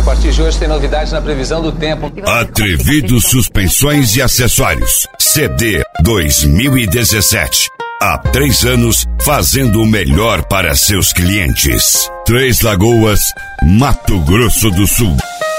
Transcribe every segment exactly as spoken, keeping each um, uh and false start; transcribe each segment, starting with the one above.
a partir de hoje tem novidades na previsão do tempo. Atrevido Suspensões e Acessórios. C D dois mil e dezessete. Há três anos fazendo o melhor para seus clientes. Três Lagoas, Mato Grosso do Sul.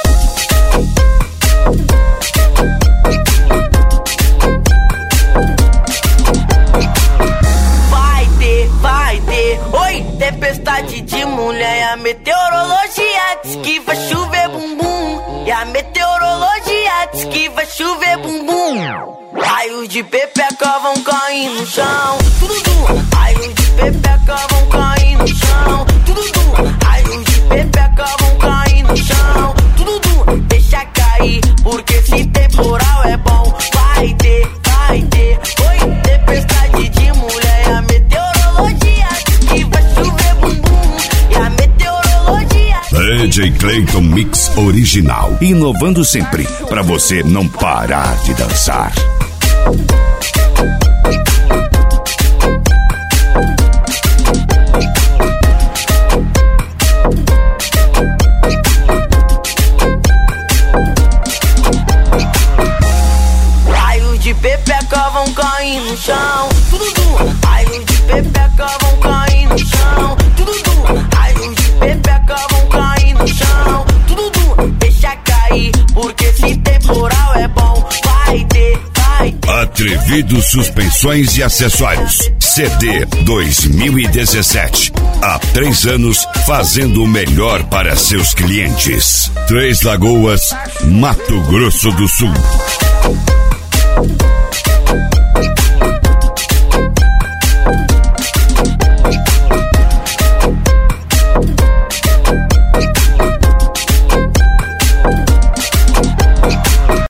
Vai ter, vai ter, oi, tempestade de mulher. E a meteorologia diz que vai chover bumbum. E a meteorologia diz que vai chover bumbum. Raios de pepeca vão cair no chão. Tudo dum. Raios de pepeca vão cair no chão. Tudo dum. Raios de pepeca vão cair no chão. Tudo dum. Deixa cair, porque esse temporal é bom. Vai ter, vai ter, oi, tempestade de mulher. E a meteorologia diz que vai chover bumbum. E a meteorologia D J Clayton Mix Original. Inovando sempre, pra você não parar de dançar. Raios de pepeca vão cair no chão. Tudo dum. Raios de pepeca vão cair no chão. Tudo dum. Raios de pepeca vão cair no chão. Tudo dum. Deixa cair, porque esse temporal é bom. Vai ter, vai ter. Atrevido Suspensões e Acessórios. C D dois mil e dezessete. Há três anos fazendo o melhor para seus clientes. Três Lagoas, Mato Grosso do Sul.